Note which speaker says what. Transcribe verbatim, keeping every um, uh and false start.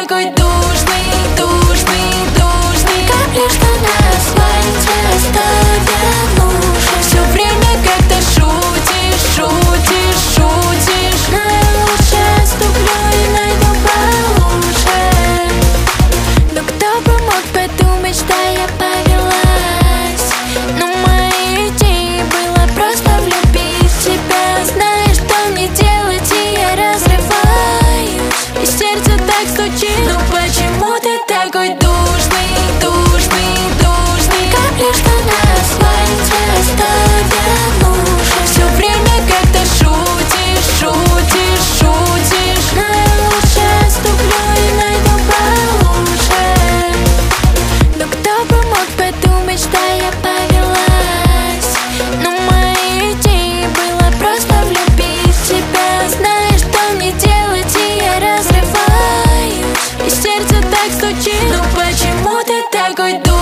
Speaker 1: такой душный, душный, душный? Капли, что на асфальте оставят лужи. Все время как-то шутишь, шутишь, шутишь. Но я лучше отступлю и найду получше. Но кто бы мог подумать, что я повелась? Но моей идеей было просто влюбить в тебя. Знаешь, что мне делать, и я разрываюсь, и сердце так стучит. Ну почему ты такой душный, душный, душный? Капли, что на асфальте оставят лужи. Все время как-то шутишь, шутишь, шутишь. Но я лучше отступлю и найду получше. Но кто бы мог подумать, что я повелась? Но моей идеей было просто влюбить в тебя. Знаешь, что мне делать, и я разрываюсь, и сердце так стучит. Ну почему ты такой душный?